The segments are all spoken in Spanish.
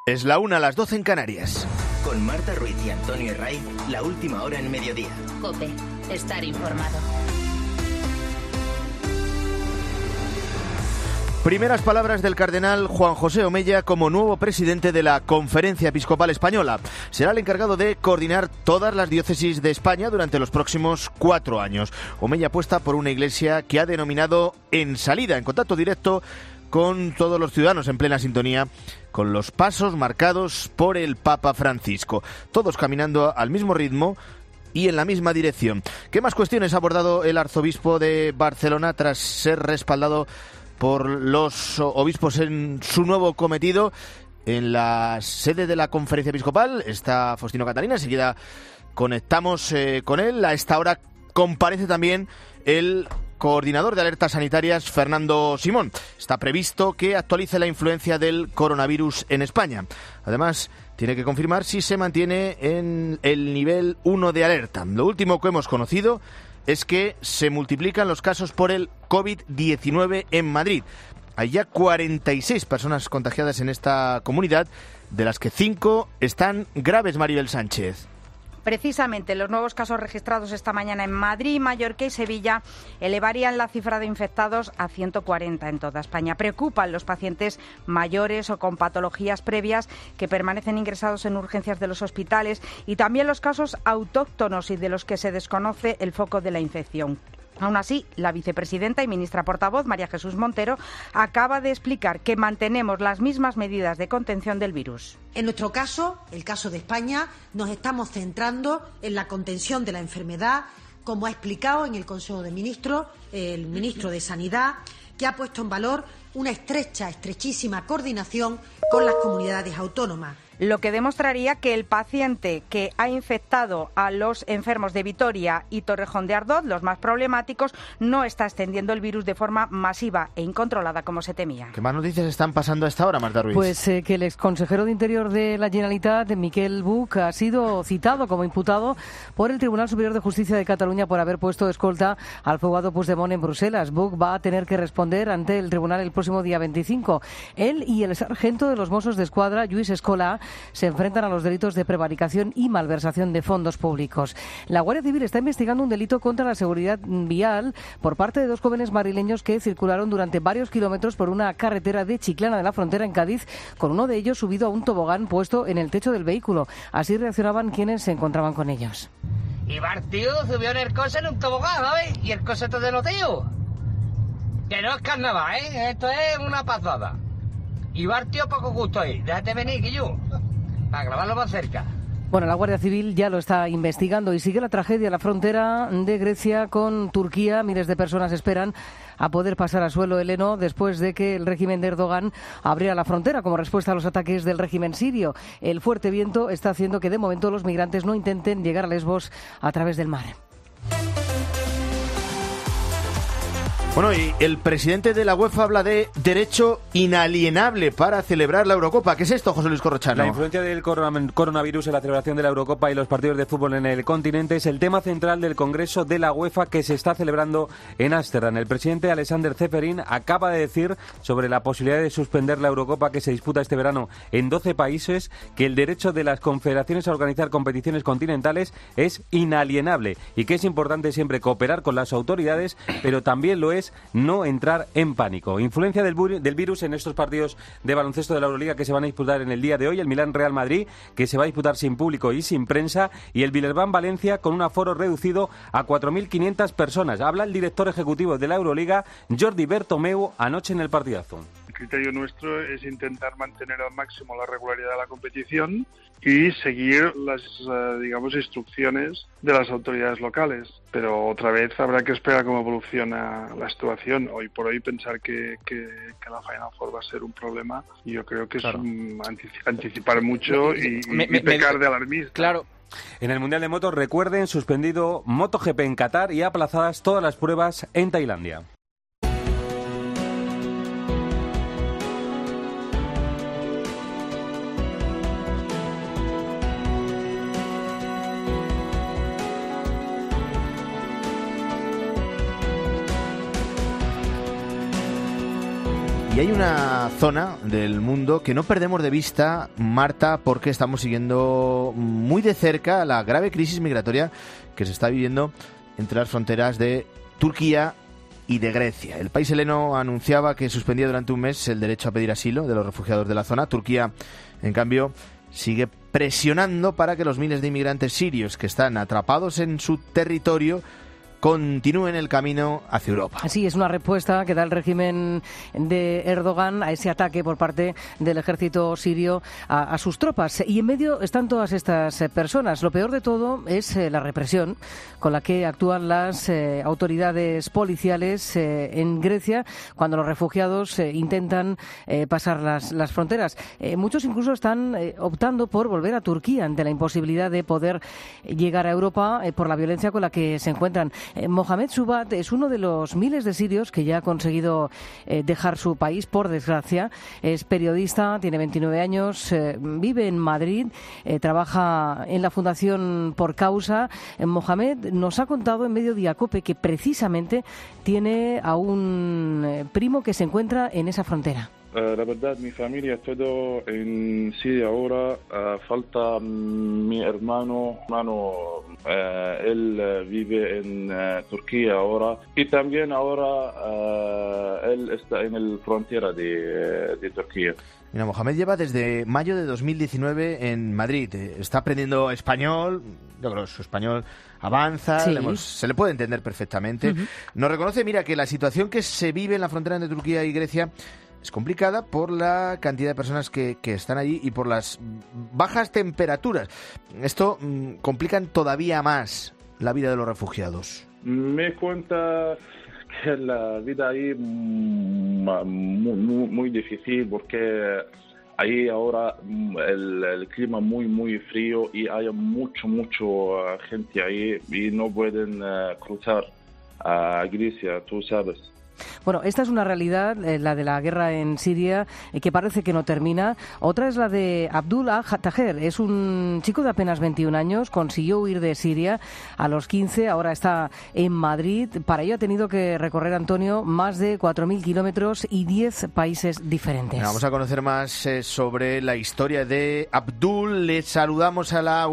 Es la 1, a las 12 en Canarias. Con Marta Ruiz y Antonio Herray, la última hora en mediodía. COPE, estar informado. Primeras palabras del cardenal Juan José Omella como nuevo presidente de la Conferencia Episcopal Española. Será el encargado de coordinar todas las diócesis de España durante los próximos 4 años. Omella apuesta por una iglesia que ha denominado En Salida, en contacto directo con todos los ciudadanos, en plena sintonía con los pasos marcados por el Papa Francisco. Todos caminando al mismo ritmo y en la misma dirección. ¿Qué más cuestiones ha abordado el arzobispo de Barcelona tras ser respaldado por los obispos en su nuevo cometido? En la sede de la Conferencia Episcopal está Faustino Catalina, enseguida conectamos con él. A esta hora comparece también el coordinador de alertas sanitarias, Fernando Simón. Está previsto que actualice la influencia del coronavirus en España. Además, tiene que confirmar si se mantiene en el nivel 1 de alerta. Lo último que hemos conocido es que se multiplican los casos por el COVID-19 en Madrid. Hay ya 46 personas contagiadas en esta comunidad, de las que 5 están graves, Maribel Sánchez. Precisamente, los nuevos casos registrados esta mañana en Madrid, Mallorca y Sevilla elevarían la cifra de infectados a 140 en toda España. Preocupan los pacientes mayores o con patologías previas que permanecen ingresados en urgencias de los hospitales y también los casos autóctonos y de los que se desconoce el foco de la infección. Aún así, la vicepresidenta y ministra portavoz, María Jesús Montero, acaba de explicar que mantenemos las mismas medidas de contención del virus. En nuestro caso, el caso de España, nos estamos centrando en la contención de la enfermedad, como ha explicado en el Consejo de Ministros el ministro de Sanidad, que ha puesto en valor una estrechísima coordinación con las comunidades autónomas. Lo que demostraría que el paciente que ha infectado a los enfermos de Vitoria y Torrejón de Ardoz, los más problemáticos, no está extendiendo el virus de forma masiva e incontrolada como se temía. ¿Qué más noticias están pasando a esta hora, Marta Ruiz? Pues que el exconsejero de Interior de la Generalitat, Miquel Buch, ha sido citado como imputado por el Tribunal Superior de Justicia de Cataluña por haber puesto escolta al fugado Puigdemont en Bruselas. Buch va a tener que responder ante el tribunal el próximo día 25. Él y el sargento de los Mossos de Escuadra, Lluís Escolà, se enfrentan a los delitos de prevaricación y malversación de fondos públicos. La Guardia Civil está investigando un delito contra la seguridad vial por parte de 2 jóvenes madrileños que circularon durante varios kilómetros por una carretera de Chiclana de la Frontera en Cádiz, con uno de ellos subido a un tobogán puesto en el techo del vehículo. Así reaccionaban quienes se encontraban con ellos. Y Bartiu subió en el coche en un tobogán, ¿sabes? Y el coche todo de loteo. Que no es carnaval, ¿eh? Esto es una pasada. Y Bartiu poco gusto ahí. Déjate venir, que yo. Para grabarlo más cerca. Bueno, la Guardia Civil ya lo está investigando y sigue la tragedia en la frontera de Grecia con Turquía. Miles de personas esperan a poder pasar a suelo heleno después de que el régimen de Erdogan abriera la frontera como respuesta a los ataques del régimen sirio. El fuerte viento está haciendo que de momento los migrantes no intenten llegar a Lesbos a través del mar. Bueno, y el presidente de la UEFA habla de derecho inalienable para celebrar la Eurocopa. ¿Qué es esto, José Luis Corrochano? La influencia del coronavirus en la celebración de la Eurocopa y los partidos de fútbol en el continente es el tema central del Congreso de la UEFA que se está celebrando en Ámsterdam. El presidente Alexander Ceferin acaba de decir sobre la posibilidad de suspender la Eurocopa que se disputa este verano en 12 países que el derecho de las confederaciones a organizar competiciones continentales es inalienable y que es importante siempre cooperar con las autoridades, pero también lo es no entrar en pánico. Influencia del virus en estos partidos de baloncesto de la Euroliga que se van a disputar en el día de hoy, el Milán-Real Madrid, que se va a disputar sin público y sin prensa, y el Villeurbanne-Valencia con un aforo reducido a 4.500 personas. Habla el director ejecutivo de la Euroliga, Jordi Bertomeu, anoche en el partidazo. El criterio nuestro es intentar mantener al máximo la regularidad de la competición y seguir las, instrucciones de las autoridades locales. Pero otra vez habrá que esperar cómo evoluciona la situación. Hoy por hoy pensar que la Final Four va a ser un problema, yo creo que claro, es anticipar mucho y pecar de alarmista. Claro. En el Mundial de Motos, recuerden, suspendido MotoGP en Qatar y aplazadas todas las pruebas en Tailandia. Y hay una zona del mundo que no perdemos de vista, Marta, porque estamos siguiendo muy de cerca la grave crisis migratoria que se está viviendo entre las fronteras de Turquía y de Grecia. El país heleno anunciaba que suspendía durante un mes el derecho a pedir asilo de los refugiados de la zona. Turquía, en cambio, sigue presionando para que los miles de inmigrantes sirios que están atrapados en su territorio continúen el camino hacia Europa. Así es, una respuesta que da el régimen de Erdogan a ese ataque por parte del ejército sirio a sus tropas. Y en medio están todas estas personas. Lo peor de todo es la represión con la que actúan las autoridades policiales en Grecia cuando los refugiados intentan pasar las fronteras. Muchos incluso están optando por volver a Turquía ante la imposibilidad de poder llegar a Europa por la violencia con la que se encuentran. Mohamed Subat es uno de los miles de sirios que ya ha conseguido dejar su país, por desgracia. Es periodista, tiene 29 años, vive en Madrid, trabaja en la Fundación Por Causa. Mohamed nos ha contado en Mediodía COPE que precisamente tiene a un primo que se encuentra en esa frontera. La verdad, mi familia todo en Siria ahora. Falta mi hermano. Él vive en Turquía ahora. Y también ahora él está en la frontera de Turquía. Mira, Mohamed lleva desde mayo de 2019 en Madrid. Está aprendiendo español. Yo creo que su español avanza, sí. Se le puede entender perfectamente. Uh-huh. Nos reconoce, mira, que la situación que se vive en la frontera entre Turquía y Grecia es complicada por la cantidad de personas que están allí y por las bajas temperaturas. Esto complican todavía más la vida de los refugiados. Me cuenta que la vida ahí muy difícil porque ahí ahora el clima muy frío y hay mucho gente ahí y no pueden cruzar a Grecia, tú sabes. Bueno, esta es una realidad, la de la guerra en Siria, que parece que no termina. Otra es la de Abdullah Taher. Es un chico de apenas 21 años, consiguió huir de Siria a los 15, ahora está en Madrid. Para ello ha tenido que recorrer, Antonio, más de 4.000 kilómetros y 10 países diferentes. Vamos a conocer más sobre la historia de Abdul. Le saludamos a la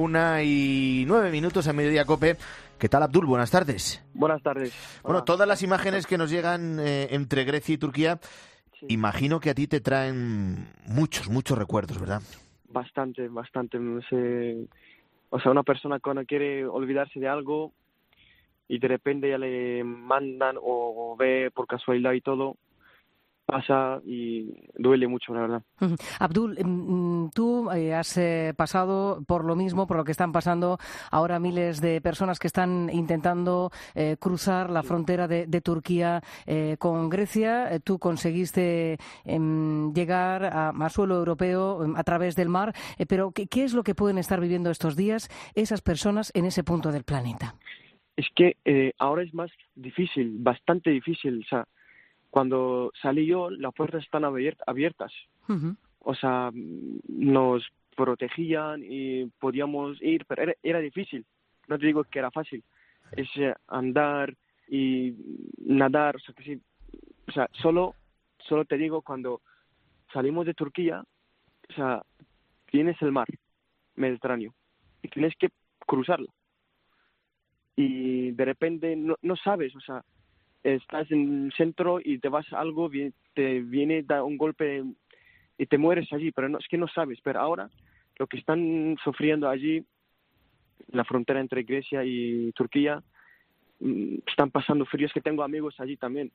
1:09 en Mediodía COPE. ¿Qué tal, Abdul? Buenas tardes. Buenas tardes. Bueno, todas las imágenes que nos llegan entre Grecia y Turquía, sí, imagino que a ti te traen muchos recuerdos, ¿verdad? Bastante. O sea, una persona cuando quiere olvidarse de algo y de repente ya le mandan o ve por casualidad y todo, pasa y duele mucho, la verdad. Abdul, tú has pasado por lo mismo, por lo que están pasando ahora miles de personas que están intentando cruzar la frontera de Turquía con Grecia. Tú conseguiste llegar a suelo europeo a través del mar, pero ¿qué es lo que pueden estar viviendo estos días esas personas en ese punto del planeta? Es que ahora es más difícil, bastante difícil, o sea, cuando salí yo, las puertas están abiertas. Uh-huh. O sea, nos protegían y podíamos ir, pero era difícil. No te digo que era fácil. Es andar y nadar. O sea, que sí. O sea, solo te digo, cuando salimos de Turquía, o sea, tienes el mar Mediterráneo y tienes que cruzarlo. Y de repente no sabes, o sea, estás en el centro y te vas a algo, te viene, da un golpe y te mueres allí, pero es que no sabes. Pero ahora lo que están sufriendo allí, en la frontera entre Grecia y Turquía, están pasando fríos, que tengo amigos allí también.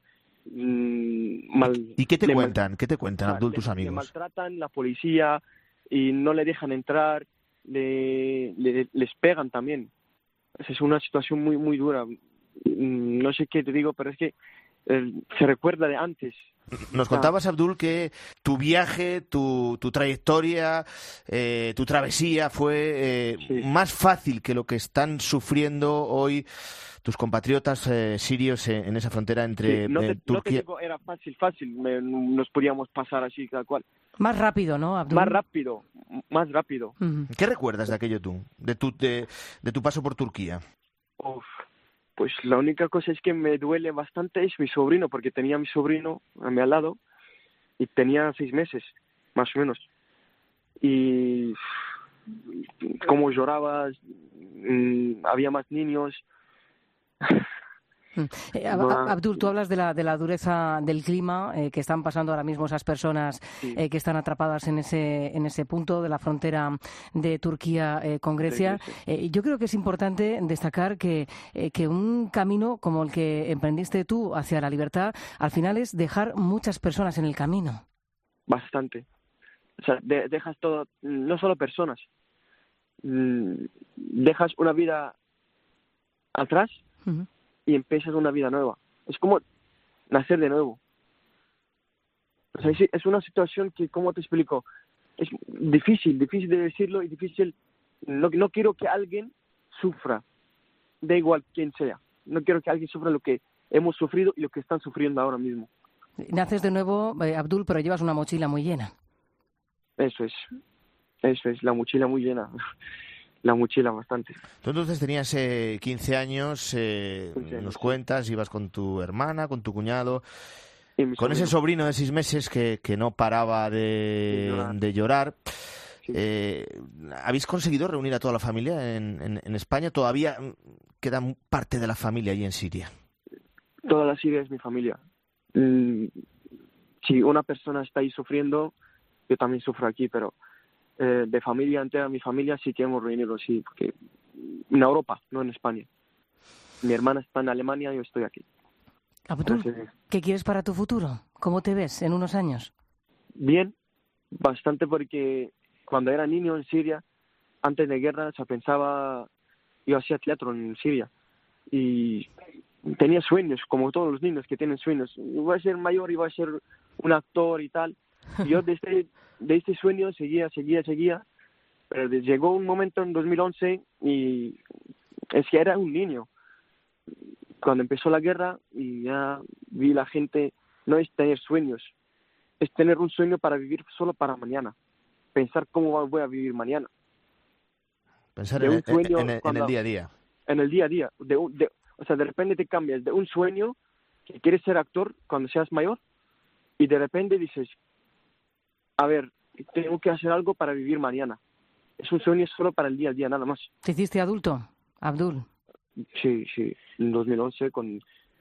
¿Y qué te cuentan? ¿Qué te cuentan, Abdul, tus amigos? Le maltratan, la policía, y no le dejan entrar, les pegan también. Es una situación muy dura. No sé qué te digo, pero es que se recuerda de antes. Nos contabas, Abdul, que tu viaje, tu trayectoria, tu travesía fue más fácil que lo que están sufriendo hoy tus compatriotas sirios en esa frontera entre Turquía. No te digo era fácil, nos podíamos pasar así tal cual. Más rápido, ¿no, Abdul? Más rápido. Uh-huh. ¿Qué recuerdas de aquello tú, de tu paso por Turquía? Pues la única cosa es que me duele bastante es mi sobrino, porque tenía a mi sobrino a mi al lado y tenía 6 meses, más o menos. Y cómo lloraba, había más niños. Abdul, tú hablas de la dureza del clima que están pasando ahora mismo esas personas que están atrapadas en ese punto de la frontera de Turquía con Grecia. Yo creo que es importante destacar que un camino como el que emprendiste tú hacia la libertad, al final es dejar muchas personas en el camino. Bastante. O sea, dejas todo, no solo personas, dejas una vida atrás y empiezas una vida nueva. Es como nacer de nuevo. O sea, es una situación que, ¿cómo te explico? Es difícil de decirlo y difícil. No quiero que alguien sufra, da igual quién sea. No quiero que alguien sufra lo que hemos sufrido y lo que están sufriendo ahora mismo. Naces de nuevo, Abdul, pero llevas una mochila muy llena. Eso es, la mochila muy llena. La mochila bastante. Tú entonces tenías 15 años, nos cuentas, ibas con tu hermana, con tu cuñado, con ese sobrino de 6 meses que no paraba de llorar. Sí. ¿Habéis conseguido reunir a toda la familia en España? ¿Todavía queda parte de la familia allí en Siria? Toda la Siria es mi familia. Si una persona está ahí sufriendo, yo también sufro aquí, pero de familia entera, mi familia sí que hemos reunido, sí, porque en Europa, no en España. Mi hermana está en Alemania y yo estoy aquí. Abdul, ¿qué quieres para tu futuro? ¿Cómo te ves en unos años? Bien, bastante, porque cuando era niño en Siria, antes de guerra, pensaba, yo hacía teatro en Siria y tenía sueños, como todos los niños que tienen sueños. Iba a ser mayor, iba a ser un actor y tal. Y yo de este sueño seguía, pero llegó un momento en 2011 y es que era un niño. Cuando empezó la guerra y ya vi la gente, no es tener sueños, es tener un sueño para vivir solo para mañana, pensar cómo voy a vivir mañana. Pensar en el día a día. En el día a día. O sea, de repente te cambias de un sueño que quieres ser actor cuando seas mayor y de repente dices, a ver, tengo que hacer algo para vivir mañana. Es un sueño solo para el día a día, nada más. ¿Te hiciste adulto, Abdul? Sí, en 2011 con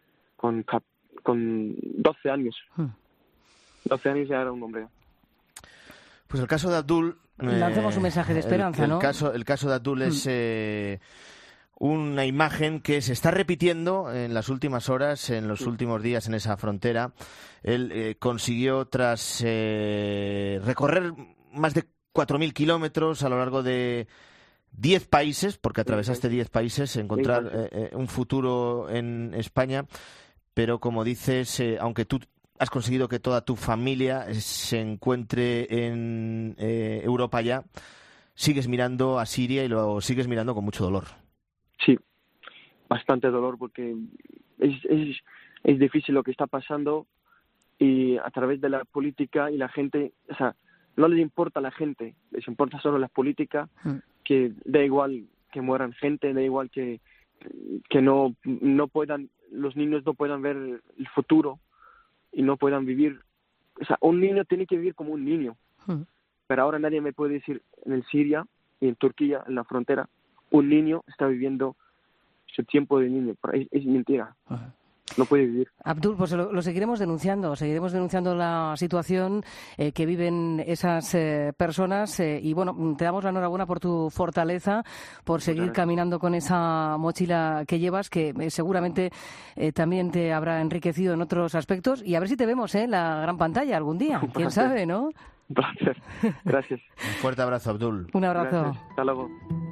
12 años. 12 años ya era un hombre. Pues el caso de Abdul... Lancemos un mensaje de esperanza, ¿no? El caso de Abdul es una imagen que se está repitiendo en las últimas horas, en los últimos días en esa frontera. Él consiguió, tras recorrer más de 4.000 kilómetros a lo largo de 10 países, porque atravesaste 10 países, encontrar un futuro en España. Pero como dices, aunque tú has conseguido que toda tu familia se encuentre en Europa ya, sigues mirando a Siria y lo sigues mirando con mucho dolor. Sí, bastante dolor, porque es difícil lo que está pasando y a través de la política y la gente, o sea, no les importa a la gente, les importa solo la política, que da igual que mueran gente, da igual que no puedan, los niños no puedan ver el futuro y no puedan vivir. O sea, un niño tiene que vivir como un niño, pero ahora nadie me puede decir en Siria y en Turquía, en la frontera, un niño está viviendo su tiempo de niño. Es mentira. No puede vivir. Abdul, pues lo seguiremos denunciando la situación que viven esas personas y bueno, te damos la enhorabuena por tu fortaleza, por seguir caminando con esa mochila que llevas, que seguramente también te habrá enriquecido en otros aspectos, y a ver si te vemos en la gran pantalla algún día, quién sabe, ¿no? Un placer. Gracias. Un fuerte abrazo, Abdul. Un abrazo. Gracias. Hasta luego.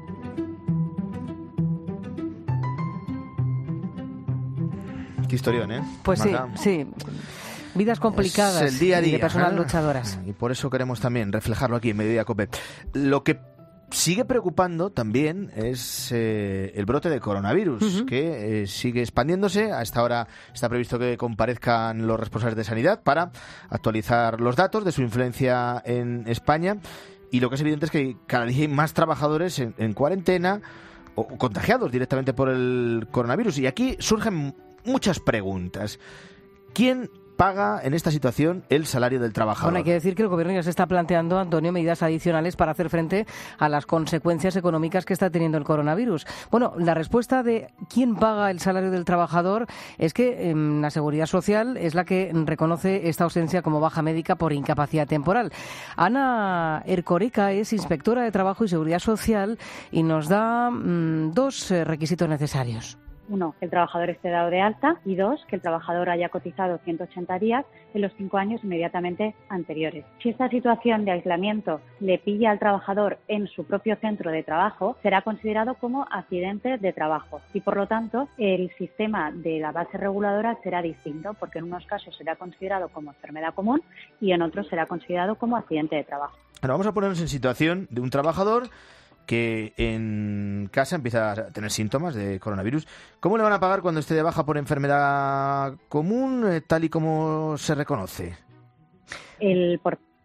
Qué historión, ¿eh? Pues sí. Vidas complicadas, es el día a día, de personas luchadoras. Y por eso queremos también reflejarlo aquí en Mediodía COPE. Lo que sigue preocupando también es el brote de coronavirus, que sigue expandiéndose. A esta hora está previsto que comparezcan los responsables de sanidad para actualizar los datos de su influencia en España. Y lo que es evidente es que cada día hay más trabajadores en cuarentena o contagiados directamente por el coronavirus. Y aquí surgen muchas preguntas. ¿Quién paga en esta situación el salario del trabajador? Bueno, hay que decir que el Gobierno ya se está planteando, Antonio, medidas adicionales para hacer frente a las consecuencias económicas que está teniendo el coronavirus. Bueno, la respuesta de quién paga el salario del trabajador es que la Seguridad Social es la que reconoce esta ausencia como baja médica por incapacidad temporal. Ana Ercoreca es inspectora de Trabajo y Seguridad Social y nos da dos requisitos necesarios. 1, que el trabajador esté dado de alta, y 2, que el trabajador haya cotizado 180 días en los 5 años inmediatamente anteriores. Si esta situación de aislamiento le pilla al trabajador en su propio centro de trabajo, será considerado como accidente de trabajo y, por lo tanto, el sistema de la base reguladora será distinto, porque en unos casos será considerado como enfermedad común y en otros será considerado como accidente de trabajo. Ahora vamos a ponernos en situación de un trabajador que en casa empieza a tener síntomas de coronavirus. ¿Cómo le van a pagar cuando esté de baja por enfermedad común, tal y como se reconoce? El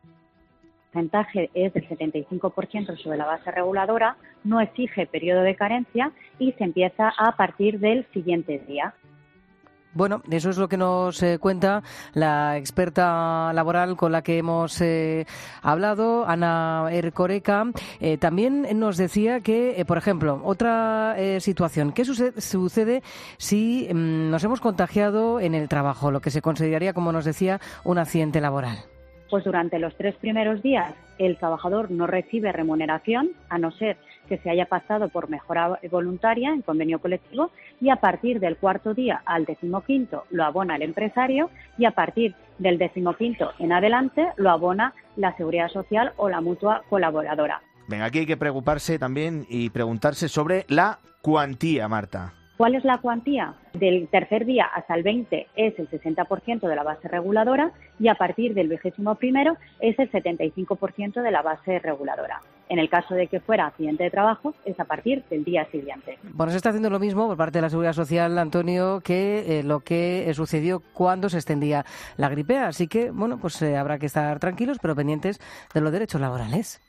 porcentaje es del 75% sobre la base reguladora, no exige periodo de carencia y se empieza a partir del siguiente día. Bueno, eso es lo que nos cuenta la experta laboral con la que hemos hablado, Ana Ercoreca. También nos decía que, por ejemplo, otra situación, ¿qué sucede si nos hemos contagiado en el trabajo, lo que se consideraría, como nos decía, un accidente laboral? Pues durante los 3 primeros días el trabajador no recibe remuneración, a no ser que se haya pasado por mejora voluntaria en convenio colectivo, y a partir del 4.º día al 15.º lo abona el empresario y a partir del 15.º en adelante lo abona la Seguridad Social o la mutua colaboradora. Venga, aquí hay que preocuparse también y preguntarse sobre la cuantía, Marta. ¿Cuál es la cuantía? Del 3.er día hasta el 20 es el 60% de la base reguladora y a partir del 21.º es el 75% de la base reguladora. En el caso de que fuera accidente de trabajo, es a partir del día siguiente. Bueno, se está haciendo lo mismo por parte de la Seguridad Social, Antonio, que lo que sucedió cuando se extendía la gripe. Así que, bueno, pues habrá que estar tranquilos, pero pendientes de los derechos laborales.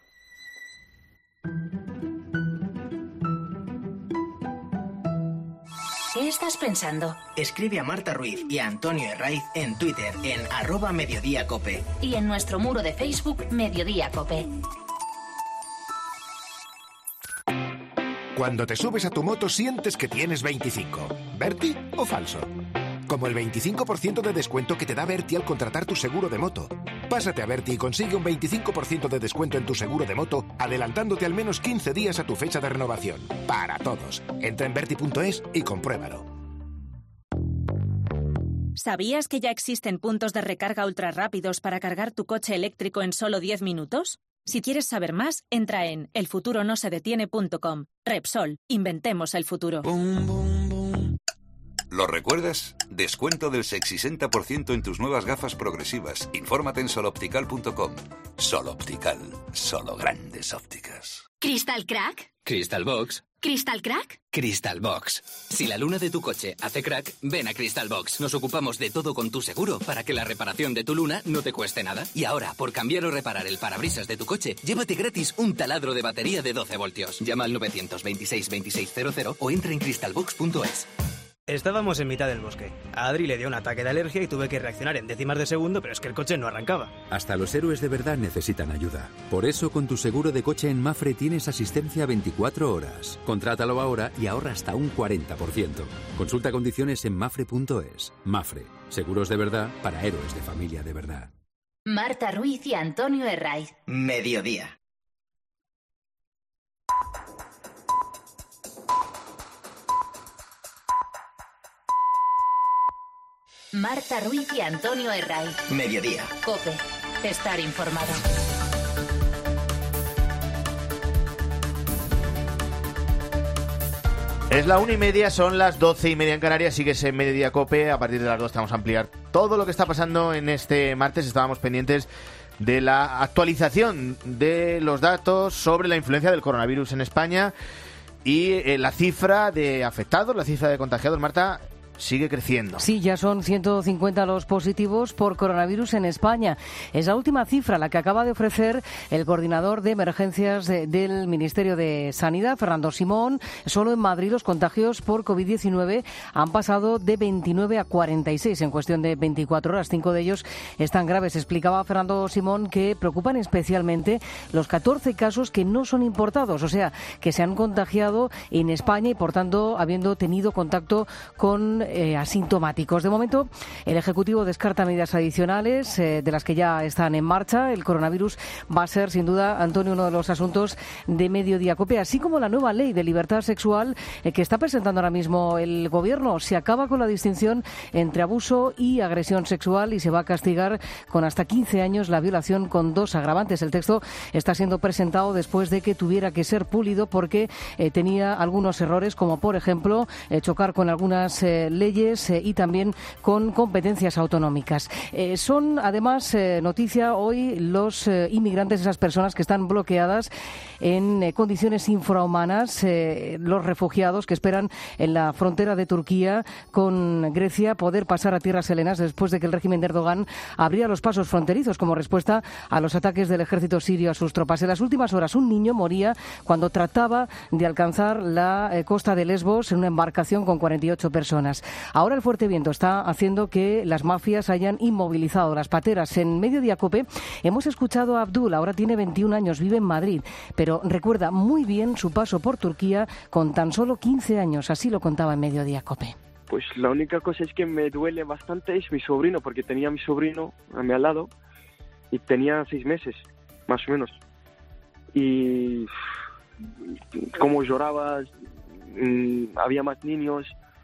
¿Qué estás pensando? Escribe a Marta Ruiz y a Antonio Herraiz en Twitter en @mediodíacope. Y en nuestro muro de Facebook, Mediodía Cope. Cuando te subes a tu moto sientes que tienes 25. ¿Berti o falso? Como el 25% de descuento que te da Berti al contratar tu seguro de moto. Pásate a Berti y consigue un 25% de descuento en tu seguro de moto, adelantándote al menos 15 días a tu fecha de renovación. Para todos. Entra en berti.es y compruébalo. ¿Sabías que ya existen puntos de recarga ultrarrápidos para cargar tu coche eléctrico en solo 10 minutos? Si quieres saber más, entra en elfuturonosedetiene.com. Repsol, inventemos el futuro. ¿Lo recuerdas? Descuento del 60% en tus nuevas gafas progresivas. Infórmate en soloptical.com. Soloptical, solo grandes ópticas. ¿Crystal Crack? Crystal Box. ¿Crystal Crack? Crystal Box. Si la luna de tu coche hace crack, ven a Crystal Box. Nos ocupamos de todo con tu seguro para que la reparación de tu luna no te cueste nada. Y ahora, por cambiar o reparar el parabrisas de tu coche, llévate gratis un taladro de batería de 12 voltios. Llama al 926 2600 o entra en crystalbox.es. Estábamos en mitad del bosque. A Adri le dio un ataque de alergia y tuve que reaccionar en décimas de segundo, pero es que el coche no arrancaba. Hasta los héroes de verdad necesitan ayuda. Por eso, con tu seguro de coche en Mafre tienes asistencia 24 horas. Contrátalo ahora y ahorra hasta un 40%. Consulta condiciones en mafre.es. Mafre. Seguros de verdad para héroes de familia de verdad. Marta Ruiz y Antonio Herraiz. Mediodía. Marta Ruiz y Antonio Herraiz. Mediodía. Cope. Estar informado. Es la 1:30, son las 12:30 en Canarias, sigues en Mediodía Cope. A partir de las 2 te vamos a ampliar todo lo que está pasando en este martes. Estábamos pendientes de la actualización de los datos sobre la influencia del coronavirus en España y la cifra de afectados, la cifra de contagiados, Marta, sigue creciendo. Sí, ya son 150 los positivos por coronavirus en España. Es la última cifra la que acaba de ofrecer el coordinador de emergencias del Ministerio de Sanidad, Fernando Simón. Solo en Madrid los contagios por COVID-19 han pasado de 29 a 46 en cuestión de 24 horas. 5 de ellos están graves. Explicaba Fernando Simón que preocupan especialmente los 14 casos que no son importados, o sea, que se han contagiado en España y, por tanto, habiendo tenido contacto con asintomáticos. De momento, el Ejecutivo descarta medidas adicionales de las que ya están en marcha. El coronavirus va a ser, sin duda, Antonio, uno de los asuntos de Mediodía COPE, así como la nueva ley de libertad sexual que está presentando ahora mismo el Gobierno. Se acaba con la distinción entre abuso y agresión sexual y se va a castigar con hasta 15 años la violación con 2 agravantes. El texto está siendo presentado después de que tuviera que ser pulido porque tenía algunos errores, como por ejemplo chocar con algunas leyes y también con competencias autonómicas. Son además noticia hoy los inmigrantes, esas personas que están bloqueadas en condiciones infrahumanas, los refugiados que esperan en la frontera de Turquía con Grecia poder pasar a tierras helenas después de que el régimen de Erdogan abría los pasos fronterizos como respuesta a los ataques del ejército sirio a sus tropas. En las últimas horas un niño moría cuando trataba de alcanzar la costa de Lesbos en una embarcación con 48 personas. Ahora el fuerte viento está haciendo que las mafias hayan inmovilizado las pateras. En Mediodía COPE hemos escuchado a Abdul, ahora tiene 21 años, vive en Madrid, pero recuerda muy bien su paso por Turquía con tan solo 15 años. Así lo contaba en Mediodía COPE. Pues la única cosa es que me duele bastante es mi sobrino, porque tenía a mi sobrino a mi al lado y tenía 6 meses, más o menos. Y como lloraba, había más niños.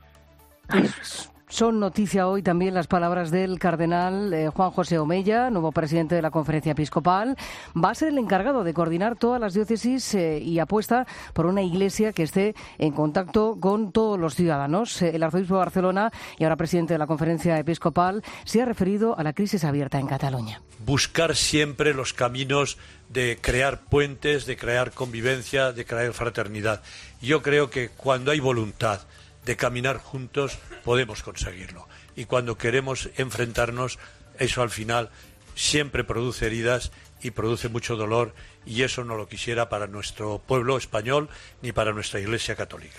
Son noticia hoy también las palabras del cardenal Juan José Omeya, nuevo presidente de la Conferencia Episcopal. Va a ser el encargado de coordinar todas las diócesis y apuesta por una iglesia que esté en contacto con todos los ciudadanos. El arzobispo de Barcelona y ahora presidente de la Conferencia Episcopal se ha referido a la crisis abierta en Cataluña. Buscar siempre los caminos de crear puentes, de crear convivencia, de crear fraternidad. Yo creo que cuando hay voluntad de caminar juntos podemos conseguirlo, y cuando queremos enfrentarnos, eso al final siempre produce heridas y produce mucho dolor, y eso no lo quisiera para nuestro pueblo español ni para nuestra Iglesia católica.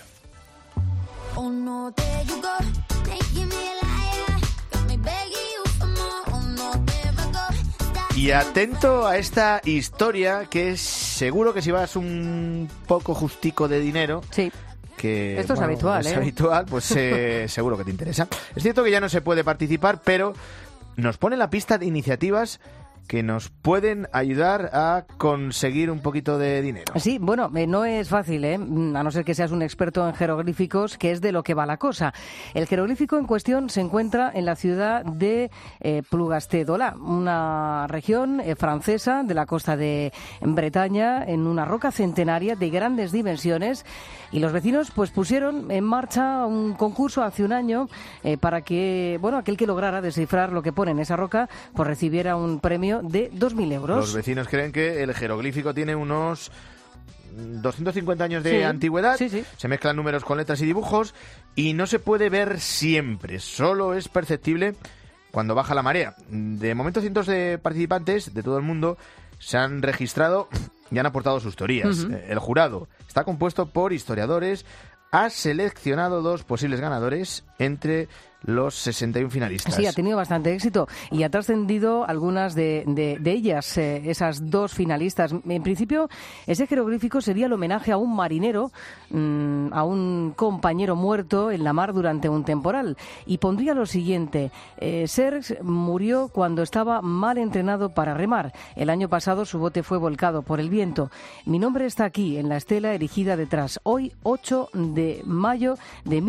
Y atento a esta historia, que seguro que si vas un poco justico de dinero... Sí. Que, esto es habitual, es habitual, pues seguro que te interesa. Es cierto que ya no se puede participar, pero nos pone la pista de iniciativas que nos pueden ayudar a conseguir un poquito de dinero. Sí, bueno, no es fácil, a no ser que seas un experto en jeroglíficos, que es de lo que va la cosa. El jeroglífico en cuestión se encuentra en la ciudad de Plougastel-Dola, una región francesa de la costa de Bretaña, en una roca centenaria de grandes dimensiones, y los vecinos pues pusieron en marcha un concurso hace un año para que, bueno, aquel que lograra descifrar lo que pone en esa roca pues recibiera un premio de 2.000 euros. Los vecinos creen que el jeroglífico tiene unos 250 años de antigüedad. Sí. Se mezclan números con letras y dibujos y no se puede ver siempre, solo es perceptible cuando baja la marea. De momento, cientos de participantes de todo el mundo se han registrado y han aportado sus teorías. El jurado está compuesto por historiadores. Ha seleccionado 2 posibles ganadores entre los 61 finalistas. Sí, ha tenido bastante éxito y ha trascendido algunas de ellas, esas 2 finalistas. En principio, ese jeroglífico sería el homenaje a un marinero, a un compañero muerto en la mar durante un temporal. Y pondría lo siguiente: Serge murió cuando estaba mal entrenado para remar. El año pasado su bote fue volcado por el viento. Mi nombre está aquí, en la estela erigida detrás. Hoy, 8 de mayo de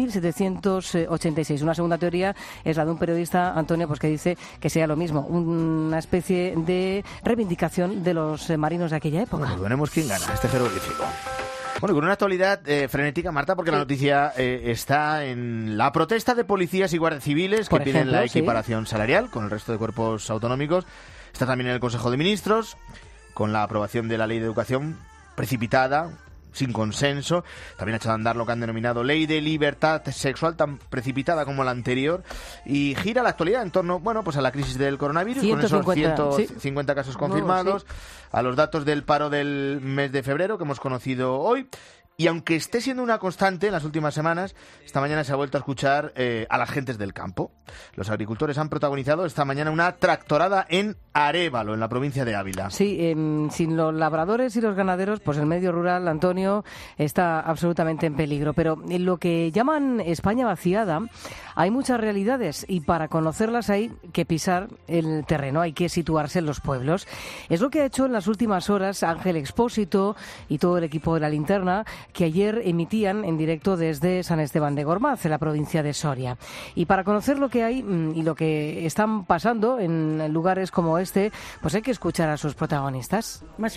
1786. Una segunda teoría es la de un periodista, Antonio, pues que dice que sea lo mismo, una especie de reivindicación de los marinos de aquella época. Bueno, veremos quién gana este jeroglífico. Bueno, con una actualidad frenética, Marta, porque la noticia está en la protesta de policías y guardias civiles que piden la equiparación salarial con el resto de cuerpos autonómicos. Está también en el Consejo de Ministros, con la aprobación de la Ley de Educación precipitada, sin consenso. También ha echado a andar lo que han denominado ley de libertad sexual, tan precipitada como la anterior, y gira la actualidad en torno, bueno, pues a la crisis del coronavirus, 150, con esos 150 casos confirmados, a los datos del paro del mes de febrero que hemos conocido hoy. Y aunque esté siendo una constante en las últimas semanas, esta mañana se ha vuelto a escuchar a las gentes del campo. Los agricultores han protagonizado esta mañana una tractorada en Arévalo, en la provincia de Ávila. Sí, sin los labradores y los ganaderos, pues el medio rural, Antonio, está absolutamente en peligro. Pero en lo que llaman España vaciada, hay muchas realidades y para conocerlas hay que pisar el terreno, hay que situarse en los pueblos. Es lo que ha hecho en las últimas horas Ángel Expósito y todo el equipo de La Linterna, que ayer emitían en directo desde San Esteban de Gormaz, en la provincia de Soria. Y para conocer lo que hay y lo que están pasando en lugares como este, pues hay que escuchar a sus protagonistas. Más